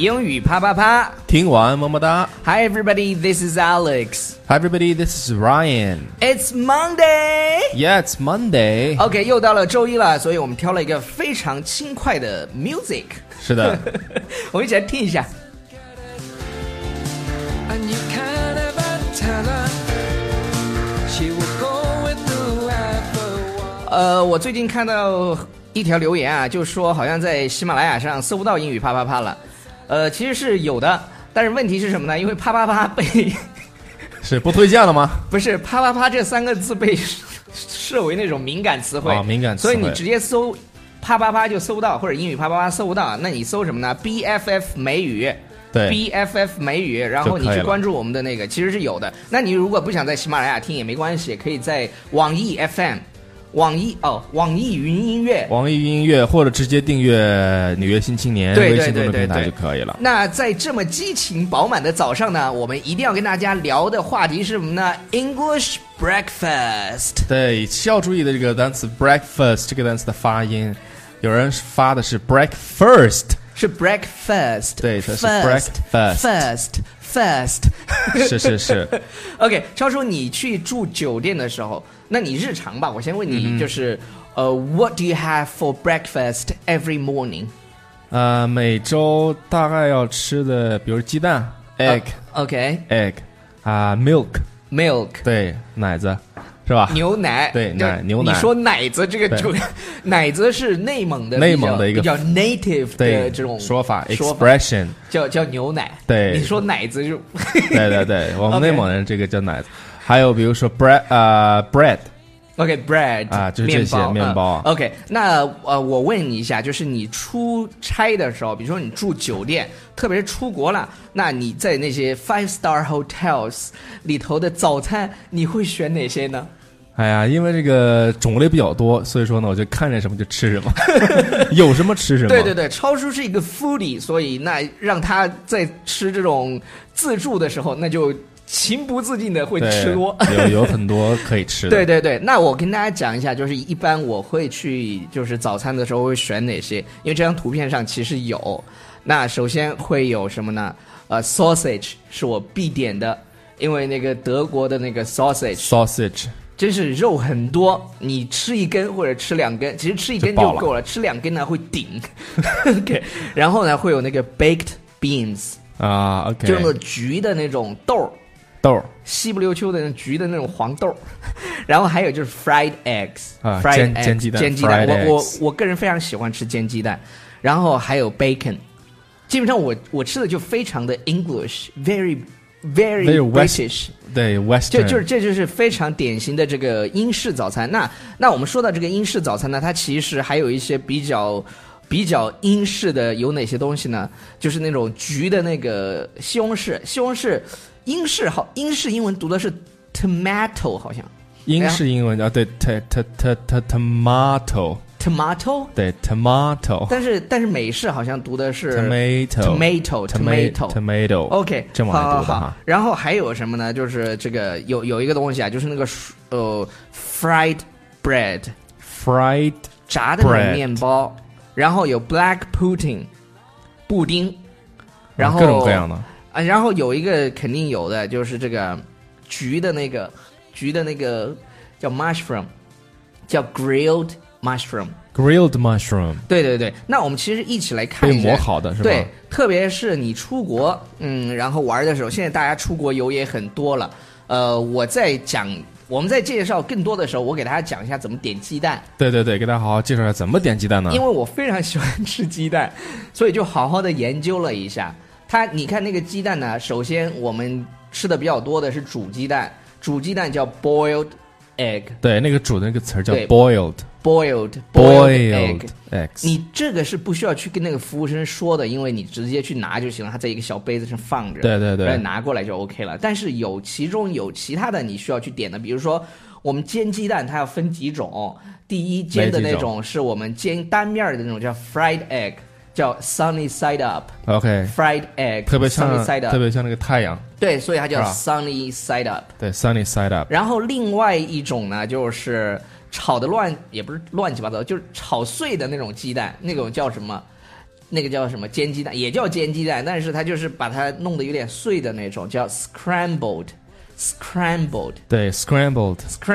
英语啪啪啪， 听完么么哒。 Hi everybody, this is Alex. Hi everybody, this is Ryan. It's Monday. Yeah, it's Monday. OK, 又到了周一了，所以我们挑了一个非常轻快的 music。 是的， 我们一起来听一下。我最近看到一条留言啊，就说好像在喜马拉雅上搜不到英语啪啪啪了。其实是有的，但是问题是什么呢？因为啪啪啪被是不推荐了吗？ 不是，啪啪啪这三个字被设为那种敏感词汇， 敏感词汇， 所以你直接搜啪啪啪就搜不到，或者英语啪啪啪搜不到。那你搜什么呢 ？BFF 美语。 对 BFF 美语，然后你去关注我们的那个，其实是有的。那你如果不想在喜马拉雅听也没关系，可以在网易 FM、网易云音乐， 或者直接订阅《纽约新青年》微信公众平台就可以了。 那在这么激情饱满的早上呢，我们一定要跟大家聊的话题是什么呢 ？English breakfast。 对，需要注意的这个单词 breakfast 这个单词的发音，有人发的是 breakfast。 是 breakfast， 对，它是 breakfast， 是。 OK， 超叔，你去住酒店的时候，那你日常吧，我先问你，就是What do you have for breakfast every morning？ 每周大概要吃的，比如鸡蛋 egg， milk， 对，奶子。是吧？ 牛奶， 对，牛奶。 你说奶子这个就，奶子是内蒙的一个比较 native 的这种说法 expression， 叫牛奶。 对， 你说奶子就， 对，我们内蒙人这个叫奶子。还有比如说 bread。OK，bread 啊， 就是这些面包。 OK， 那我问你一下，就是你出差的时候，比如说你住酒店，特别是出国了，那你在那些 5-star hotels 里头的早餐，你会选哪些呢？ 哎呀，因为这个种类比较多，所以说呢，我就看见什么就吃什么，有什么吃什么。 对，超叔是一个 foodie， 所以那让他在吃这种自助的时候，那就情不自禁的会吃多， 有很多可以吃的。 对，那我跟大家讲一下，就是一般我会去就是早餐的时候会选哪些，因为这张图片上其实有。那首先会有什么呢？sausage 是我必点的，因为那个德国的那个 sausage 真是肉很多，你吃一根或者吃两根，其实吃一根就够了，吃两根呢会顶。OK， 然后呢会有那个 baked beans 啊 ，OK， 就是那个橘的那种豆，稀不溜秋的橘的那种黄豆。然后还有就是 fried eggs， 煎鸡蛋， 我个人非常喜欢吃煎鸡蛋。然后还有 bacon， 基本上我吃的就非常的 English，very British， 对 Western， 这就是非常典型的这个英式早餐。那我们说到这个英式早餐呢，它其实还有一些比较英式的有哪些东西呢？就是那种橘的那个西红柿，英式英文读的是 tomato， 好像英式英文对 tomato， 对 tomato， 但是美式好像读的是 tomato。 OK， 这么来读的哈。 然后还有什么呢？就是这个有一个东西啊，就是那个fried bread， 炸的那种面包。然后有 black pudding， 布丁。然后各种各样的啊，然后有一个肯定有的就是这个橘的那个叫 mushroom， 叫 grilled mushroom。对，那我们其实一起来看一下， 被磨好的是吧？ 对，特别是你出国，然后玩的时候，现在大家出国游也很多了。我们在介绍更多的时候，我给大家讲一下怎么点鸡蛋。 对，给大家好好介绍一下怎么点鸡蛋呢？ 因为我非常喜欢吃鸡蛋，所以就好好的研究了一下。你看那个鸡蛋呢，首先我们吃的比较多的是煮鸡蛋叫 boiled egg。对， 那个煮的那个词叫 boiled egg。 eggs。 你这个是不需要去跟那个服务生说的，因为你直接去拿就行了，它在一个小杯子上放着， 对， 然后拿过来就 OK 了。但是其中有其他的你需要去点的，比如说我们煎鸡蛋它要分几种，第一煎的那种是我们煎单面的那种叫 fried egg， 叫 sunny side up。 OK， fried egg 特别像那个太阳， 对，所以它叫 sunny side up。 对， sunny side up。 然后另外一种呢就是炒的也不是乱七八糟，就是炒碎的那种鸡蛋，那种叫什么那个叫什么煎鸡蛋，也叫煎鸡蛋，但是它就是把它弄得有点碎的那种，叫 scrambled。 对 scrambled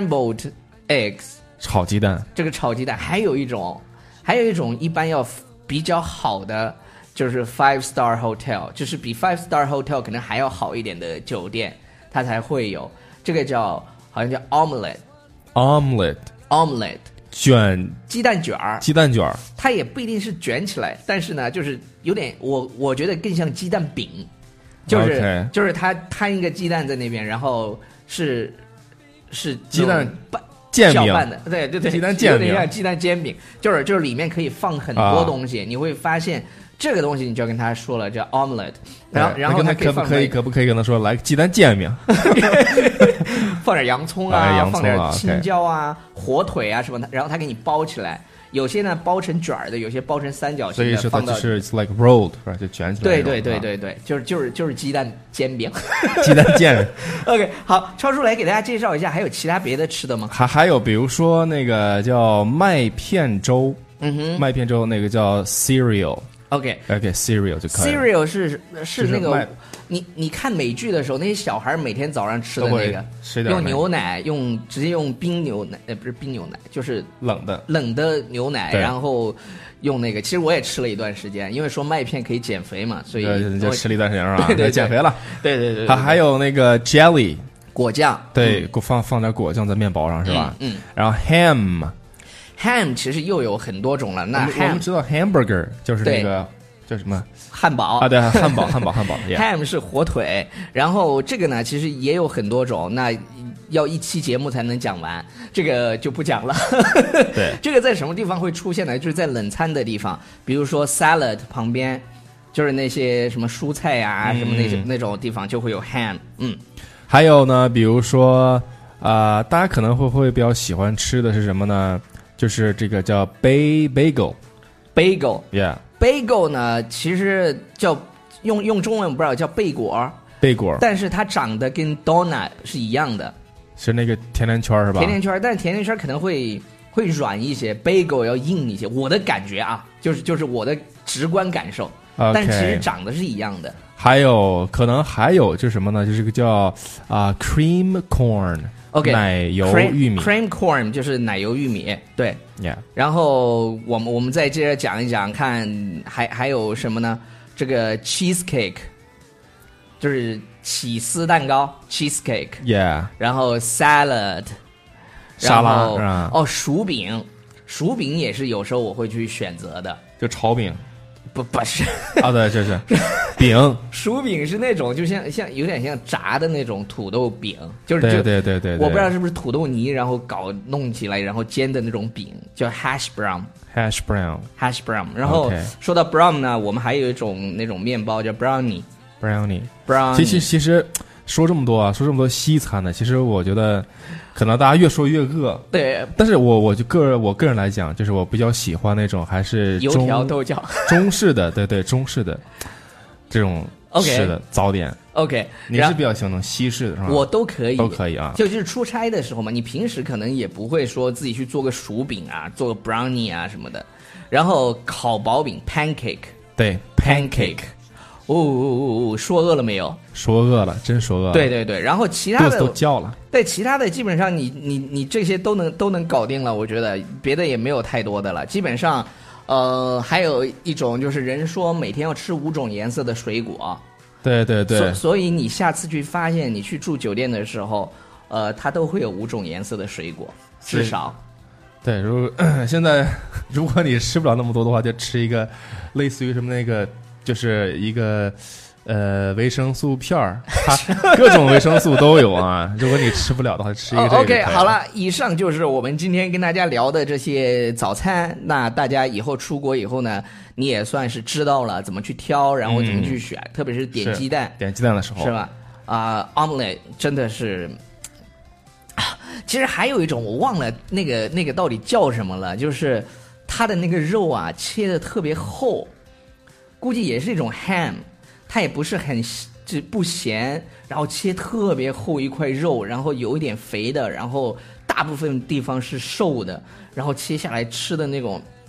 eggs 炒鸡蛋。 这个炒鸡蛋还有一种一般要比较好的就是 5-star hotel， 就是比 5-star hotel 可能还要好一点的酒店它才会有，这个好像叫 omelette 卷鸡蛋卷儿，它也不一定是卷起来，但是呢就是有点我觉得更像鸡蛋饼，就是它摊一个鸡蛋在那边，然后是鸡蛋煎饼拌的，对， 鸡蛋煎饼， 有点像鸡蛋煎饼，就是里面可以放很多东西，你会发现这个东西你就要跟他说了，叫 omelette， 然后他可不可以跟他说来个鸡蛋煎饼， 放点洋葱啊，放点青椒啊，火腿啊什么的，然后他给你包起来。有些呢包成卷的，有些包成三角形的， 所以是它就是 like rolled， 是吧？就卷起来。 对，就是鸡蛋煎饼， 鸡蛋煎。 OK， 好，超叔来给大家介绍一下，还有其他别的吃的吗？ 还有比如说那个叫麦片粥，麦片粥那个叫 cereal。OK，cereal 就可以。 cereal 是那个。你看美剧的时候，那些小孩每天早上吃的那个，用牛奶，直接用冰牛奶，不是冰牛奶，就是冷的牛奶，然后用那个。其实我也吃了一段时间，因为说麦片可以减肥嘛，所以就吃了一段时间是吧？ 对， 减肥了。 对。 还有那个 jelly 果酱， 对，放点果酱在面包上是吧？然后 ham 其实又有很多种了。那我们知道 hamburger 就是那个。叫什么汉堡啊？对，汉堡。 Ham 是火腿，然后这个呢，其实也有很多种，那要一期节目才能讲完，这个就不讲了。 对， 这个在什么地方会出现呢？就是在冷餐的地方，比如说 salad 旁边，就是那些什么蔬菜呀、什么那种地方就会有 ham。 还有呢，比如说大家可能会比较喜欢吃的是什么呢？就是这个叫 bagel。bagel。bagel 呢，其实叫用中文我不知道叫贝果，但是它长得跟 donut 是一样的， 是那个甜甜圈是吧？ 甜甜圈，但是甜甜圈可能会软一些 ，bagel 要硬一些。我的感觉啊，就是我的直观感受，但其实长得是一样的。 可能还有就是什么呢？就是个叫cream corn。OK， 奶油玉米 ，cream corn 就是奶油玉米，对。然后我们再接着讲一讲，看还有什么呢？这个 cheesecake 就是起司蛋糕 cheesecake， 然后 salad 沙拉， 薯饼也是有时候我会去选择的， 就炒饼。 不是对，这是饼。 薯饼是那种就像有点像炸的那种土豆饼，就是对， 我不知道是不是土豆泥，然后弄起来，然后煎的那种饼，叫 hash brown。然后说到 brown 呢，我们还有一种那种面包叫 brownie。其实说这么多西餐的，其实我觉得可能大家越说越饿。对，但是我个人来讲，就是我比较喜欢那种还是油条豆角中式的，对中式的这种吃的早点。 OK， 你是比较喜欢那种西式的是吧？ 我都可以啊。 就是出差的时候嘛，你平时可能也不会说自己去做个薯饼啊，做个 brownie 啊什么的。然后烤薄饼 pancake， 对 pancake。说饿了没有？ 说饿了，真说饿了。 对，然后其他的肚子都叫了。 对，其他的基本上你这些都能搞定了，我觉得别的也没有太多的了。基本上，还有一种就是人说每天要吃5种颜色的水果。 对。 所以你下次去发现，你去住酒店的时候，它都会有5种颜色的水果，至少。 对，现在如果你吃不了那么多的话，就吃一个类似于什么那个。就是一个维生素片儿，各种维生素都有啊。如果你吃不了的话，吃一个这个。 OK， 好了，以上就是我们今天跟大家聊的这些早餐。那大家以后出国以后呢，你也算是知道了怎么去挑，然后怎么去选，特别是点鸡蛋的时候， 是吧？omelette 真的是。其实还有一种我忘了那个到底叫什么了，就是它的那个肉啊切的特别厚。估计也是一种 ham， 它也不是很不咸，然后切特别厚一块肉，然后有一点肥的，然后大部分地方是瘦的，然后切下来吃的那种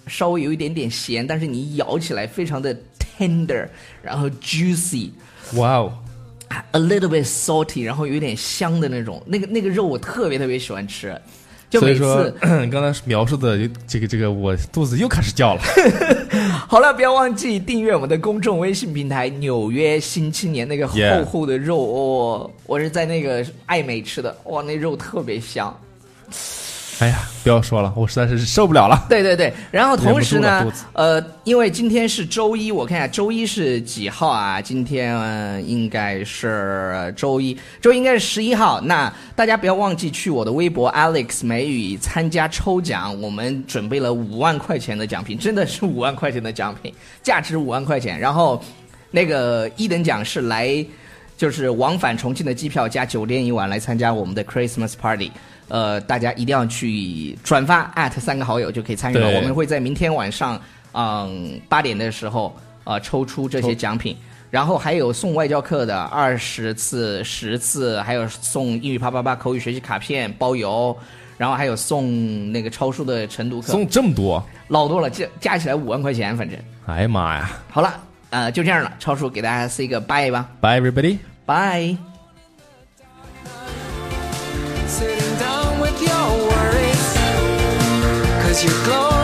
稍微有一点点咸，但是你咬起来非常的 tender， 然后 juicy， 哇哦 a little bit salty， 然后有点香的那种，那个肉我特别喜欢吃。就所以每次说你刚才描述的这个我肚子又开始叫了。 好了，不要忘记订阅我们的公众微信平台纽约新青年，那个厚厚的肉哦，我是在那个爱美吃的，哇，那肉特别香。 哎呀，不要说了，我实在是受不了了。 对对对，然后同时呢忍不住了， 因为今天是周一，我看一下周一是几号啊？今天应该是周一应该是11号。那大家不要忘记去我的微博 Alex 美语参加抽奖，我们准备了5万块钱的奖品，真的是5万块钱的奖品，价值5万块钱。然后那个一等奖是来就是往返重庆的机票加酒店1晚来参加我们的 Christmas Party。大家一定要去转发 @3个好友就可以参与了。我们会在明天晚上8点的时候抽出这些奖品，然后还有送外教课的20次、10次，还有送英语888口语学习卡片包邮，然后还有送那个超叔的晨读课， 送这么多， 老多了，加起来5万块钱，反正。 哎呀妈呀！ 好了，就这样了，超叔给大家 say 个 bye 吧 ，Bye everybody， bye。 Sitting down with your worries, 'cause you're glowing.